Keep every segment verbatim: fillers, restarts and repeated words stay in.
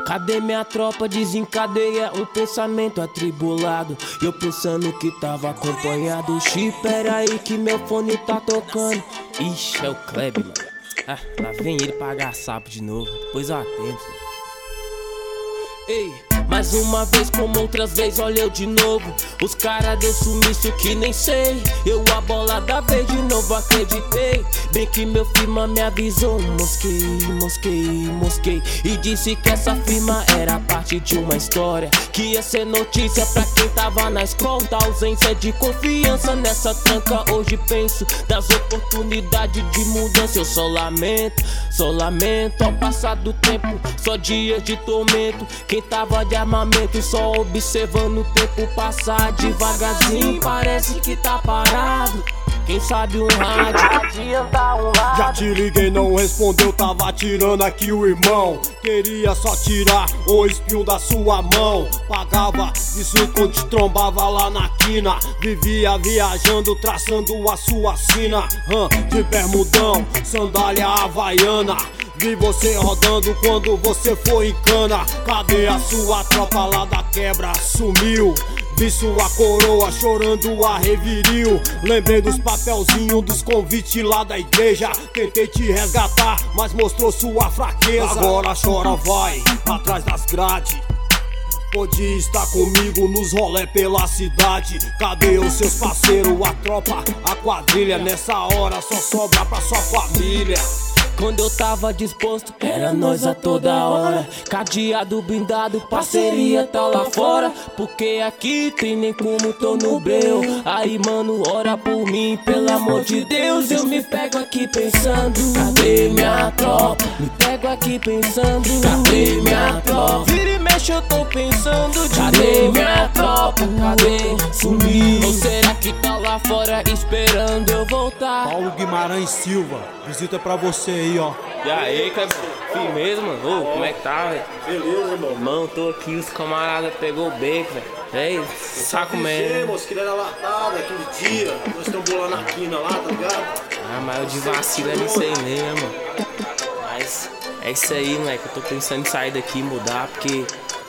Cadê minha tropa? Desencadeia um pensamento atribulado. E eu pensando que tava acompanhado. Xi, pera aí que meu fone tá tocando. Ixi, é o Kleber, mano. Ah, lá vem ele pagar sapo de novo. Depois eu atento. Ei, mais uma vez como outras vezes, olha eu de novo. Os cara deu sumiço que nem sei. Eu a bola da vez de novo acreditei. Bem que meu firma me avisou. Mosquei, mosquei, mosquei. E disse que essa firma era parte de uma história que ia ser notícia pra quem tava na escola. Da ausência de confiança nessa tranca. Hoje penso das oportunidades de mudança. Eu só lamento, só lamento. Ao passar do tempo, só dias de tormento. Quem tava de armamento só observando o tempo passar devagarzinho. Parece que tá parado. Quem sabe um rádio adianta um lado. Já te liguei, não respondeu, tava tirando aqui o irmão. Queria só tirar o espinho da sua mão. Pagava isso quando te trombava lá na quina. Vivia viajando, traçando a sua sina. hum, De bermudão, sandália havaiana. Vi você rodando quando você foi em cana. Cadê a sua tropa lá da quebra? Sumiu. Vi sua coroa chorando a reviril. Lembrei dos papelzinhos dos convites lá da igreja. Tentei te resgatar, mas mostrou sua fraqueza. Agora chora, vai, atrás das grades. Pode estar comigo nos rolê pela cidade. Cadê os seus parceiros, a tropa, a quadrilha? Nessa hora só sobra pra sua família. Quando eu tava disposto, era nós a toda hora. Cadeado blindado, parceria tá lá fora. Porque aqui tem nem como tô no breu. Aí mano, ora por mim, pelo amor de Deus. Eu me pego aqui pensando, cadê minha tropa? Me pego aqui pensando, cadê minha tropa? Vira e mexe eu tô pensando, cadê minha tropa? Cadê? Sumiu. Ou será que tá lá fora esperando eu voltar? Paulo Guimarães Silva, visita pra você aí, ó. E aí, Kleber? Firmeza, mano? Ô, como é que tá, velho? Beleza, irmão. Irmão, tô aqui, os camaradas pegou o beco, velho. Véi, saco mesmo. moço, que ele era latado, aquele dia. Nós estamos bolando na quina lá, tá ligado? Ah, mas eu de vacila não sei nem, né, mano? Mas é isso aí, moleque. Eu tô pensando em sair daqui e mudar, porque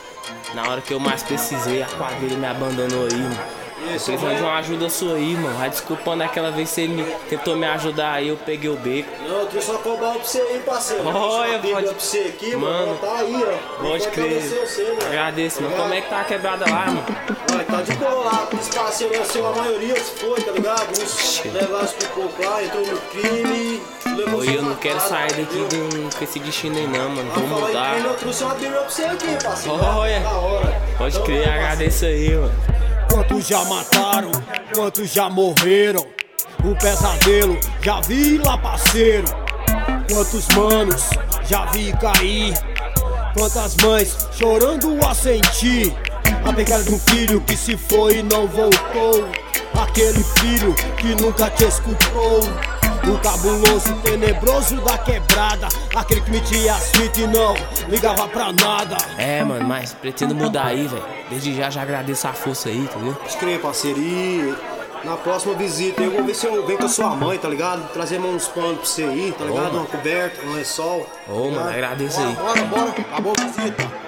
na hora que eu mais precisei, a quadrilha me abandonou aí, mano. Precisando de uma ajuda sua aí, mano. Vai desculpando aquela vez que você me, tentou me ajudar aí, eu peguei o beco. Não, eu trouxe uma cobala pra você aí, parceiro. Olha, pode... pode... pra você aqui, mano. mano. Tá aí, ó. Pode crer. Você, mano. Agradeço, mano. Como é que tá a quebrada lá, mano? Olha, tá de boa lá. Os parceiros, assim, a maioria se foi, tá ligado? Uns levaram pro pouco lá, entrou no crime. Oi, eu não quero sair daqui do, com esse destino aí não, mano. Vou mudar. Eu trouxe uma bíblia pra você aqui, parceiro. Olha, pode crer, agradeço aí, mano. Quantos já mataram, quantos já morreram. O pesadelo já vi lá, parceiro. Quantos manos já vi cair. Quantas mães chorando a sentir a pegada de um filho que se foi e não voltou. Aquele filho que nunca te escutou. O cabuloso, tenebroso da quebrada. Aquele que metia as fitas e não ligava pra nada. É, mano, mas pretendo mudar aí, velho. Desde já já agradeço a força aí, entendeu? Pode crer, parceiro. E na próxima visita eu vou ver se eu venho com a sua mãe, tá ligado? Trazer uns panos pra você aí, tá ligado? Ô, uma coberta, um lençol. Ô, mano, agradeço aí. Bora, bora, bora. Acabou a visita.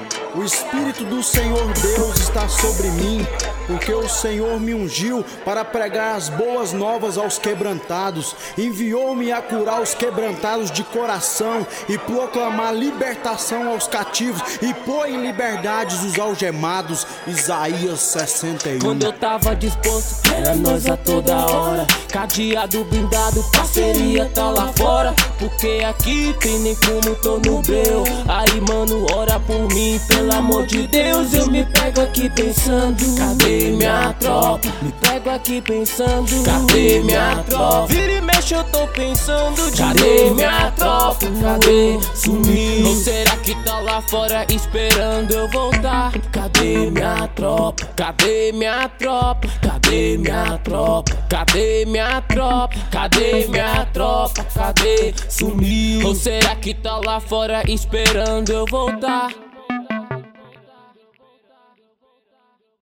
O Espírito do Senhor Deus está sobre mim, porque o Senhor me ungiu para pregar as boas novas aos quebrantados. Enviou-me a curar os quebrantados de coração e proclamar libertação aos cativos e pôr em liberdade os algemados. Isaías sessenta e um. Quando eu tava disposto, era nós a toda hora. Cadeado blindado, parceria tá lá fora. Porque aqui tem nem como tô no breu. Aí mano, ora por mim, pelo amor de Deus. Eu me pego aqui pensando, cadê minha tropa? Me pego aqui pensando, cadê minha tropa? Vira e mexe eu tô pensando, cadê minha tropa? Cadê? Sumiu. Ou será que tá lá fora esperando eu voltar? Cadê minha tropa? Cadê minha tropa? Cadê minha tropa? Cadê minha tropa? Cadê minha tropa? Cadê? Sumiu. Ou será que tá lá fora esperando eu voltar?